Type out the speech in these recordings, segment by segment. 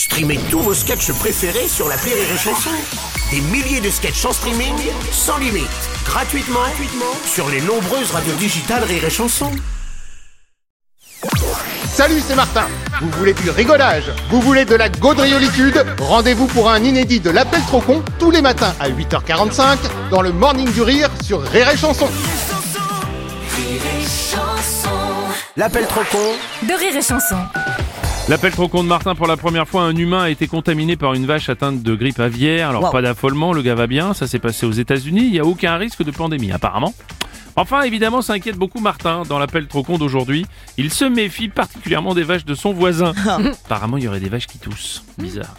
Streamez tous vos sketchs préférés sur l'appli Rire et Chanson. Des milliers de sketchs en streaming, sans limite, gratuitement sur les nombreuses radios digitales Rire et Chanson. Salut, c'est Martin. Vous voulez du rigolage? Vous voulez de la gaudriolitude? Rendez-vous pour un inédit de l'Appel trop con tous les matins à 8h45 dans le Morning du Rire sur Rire et Chanson. L'appel trop con de Rire et Chanson. L'appel trop con de Martin, pour la première fois, un humain a été contaminé par une vache atteinte de grippe aviaire. Alors Pas d'affolement, le gars va bien, ça s'est passé aux États-Unis, il n'y a aucun risque de pandémie apparemment. Enfin, évidemment, ça inquiète beaucoup Martin dans l'appel trop con d'aujourd'hui. Il se méfie particulièrement des vaches de son voisin. Apparemment, il y aurait des vaches qui toussent. Bizarre.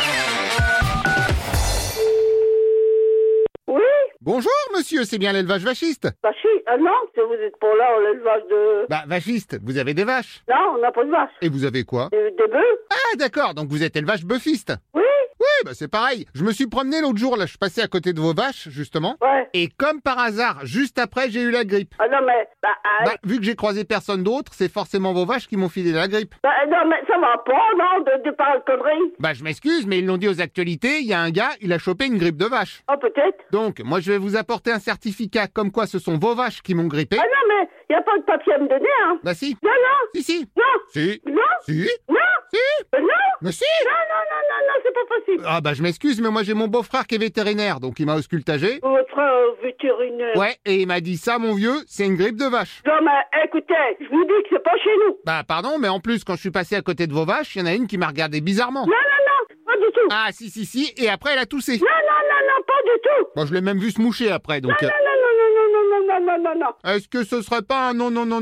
Oui, Bonjour monsieur, c'est bien l'élevage vachiste? non, vous êtes pour là, l'élevage de... Bah vachiste, vous avez des vaches. Non, on n'a pas de vache. Et vous avez quoi? Des bœufs. Ah d'accord, donc vous êtes élevage bœufiste. Oui. Oui, bah c'est pareil. Je me suis promené l'autre jour, là, je passais à côté de vos vaches, justement. Ouais. Et comme par hasard, juste après, j'ai eu la grippe. Ah non, mais... Bah, vu que j'ai croisé personne d'autre, c'est forcément vos vaches qui m'ont filé la grippe. non, mais ça va pas, non, de parler de conneries. Bah, je m'excuse, mais ils l'ont dit aux actualités, il y a un gars, il a chopé une grippe de vache. Ah, peut-être. Donc, moi, je vais vous apporter un certificat comme quoi ce sont vos vaches qui m'ont grippé. Ah non, mais y a pas de papier à me donner, hein. Bah si. Non, Si. non, Si. non, Si. non, Si. non, Mais si. non, c'est pas possible. Ah bah, je m'excuse, mais moi, j'ai mon beau-frère qui est vétérinaire, donc il m'a auscultagé. Votre frère vétérinaire. Ouais, et il m'a dit ça, mon vieux, c'est une grippe de vache. Non, mais écoutez, je vous dis que c'est pas chez nous. Bah, pardon, mais en plus, quand je suis passé à côté de vos vaches, il y en a une qui m'a regardé bizarrement. Non, pas du tout. Ah, si, et après, elle a toussé. Non, pas du tout. Bon, je l'ai même vu se moucher après, donc... Non. Est-ce que ce serait pas un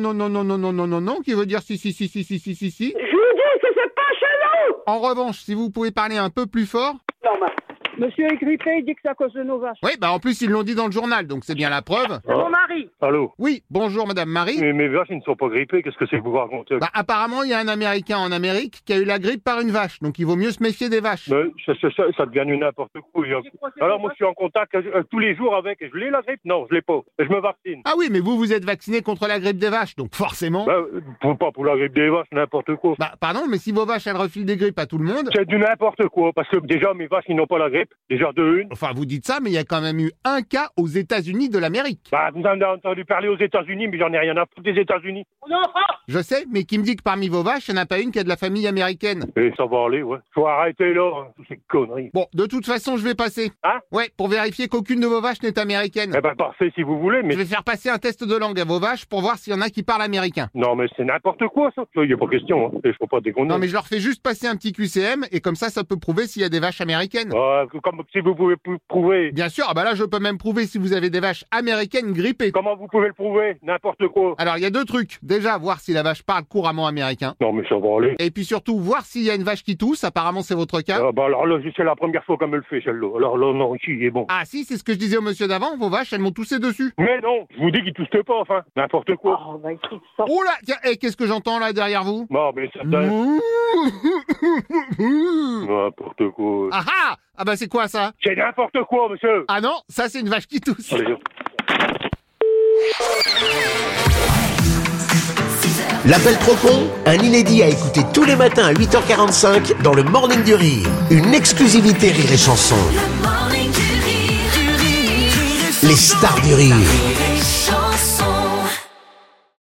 non qui veut dire si? Je vous dis que c'est pas chez nous. En revanche, si vous pouvez parler un peu plus fort... Non, mais... Monsieur est grippé, il dit que c'est à cause de nos vaches. Oui, bah en plus, ils l'ont dit dans le journal, donc c'est bien la preuve. C'est mon mari. Allô? Oui, bonjour Madame Marie. Mais mes vaches, ils ne sont pas grippées, qu'est-ce que c'est que vous racontez? Bah apparemment, il y a un Américain en Amérique qui a eu la grippe par une vache, donc il vaut mieux se méfier des vaches. Mais ça devient du n'importe quoi. Alors moi, je suis en contact tous les jours avec. Je l'ai la grippe? Non, je l'ai pas. Je me vaccine. Ah oui, mais vous êtes vacciné contre la grippe des vaches, donc forcément... Bah, pas pour la grippe des vaches, n'importe quoi. Bah pardon, mais si vos vaches, elles refilent des grippes à tout le monde... C'est du n'importe quoi, parce que déjà, mes vaches, ils n'ont pas la grippe. Déjà de une. Enfin, vous dites ça, mais il y a quand même eu un cas aux États-Unis de l'Amérique. Bah, vous en avez entendu parler aux États-Unis, mais j'en ai rien à foutre des États-Unis. Je sais, mais qui me dit que parmi vos vaches, il n'y en a pas une qui a de la famille américaine. Et ça va aller, ouais. Faut arrêter là, hein, toutes ces conneries. Bon, de toute façon, je vais passer. Hein? Ouais, pour vérifier qu'aucune de vos vaches n'est américaine. Eh ben, parfait si vous voulez, mais... Je vais faire passer un test de langue à vos vaches pour voir s'il y en a qui parlent américain. Non, mais c'est n'importe quoi, ça. Il n'y a pas question, hein. Et je peux pas déconner. Non, mais je leur fais juste passer un petit QCM et comme ça peut prouver s'il y a des vaches américaines. Comme si vous pouvez prouver. Bien sûr, ah bah là, je peux même prouver si vous avez des vaches américaines grippées. Comment vous pouvez le prouver? N'importe quoi. Alors, il y a deux trucs. Déjà, voir si la vache parle couramment américain. Non, mais ça va aller. Et puis surtout, voir s'il y a une vache qui tousse. Apparemment, c'est votre cas. Ah bah alors là, c'est la première fois qu'elle me le fait, celle-là. Alors là, non, ici, il est bon. Ah si, c'est ce que je disais au monsieur d'avant. Vos vaches, elles m'ont toussé dessus. Mais non, je vous dis qu'il tousse pas, enfin. N'importe quoi. Oh, bah, écoute, ça... Oh là, tiens, et qu'est-ce que j'entends là derrière vous? Non, mais ça... N'importe quoi. Ah ah! Ah bah c'est quoi ça? C'est n'importe quoi, monsieur. Ah non, ça c'est une vache qui tousse. Allez, L'appel trop con, un inédit à écouter tous les matins à 8h45 dans le Morning du Rire. Une exclusivité Rire et Chanson. Les stars du rire.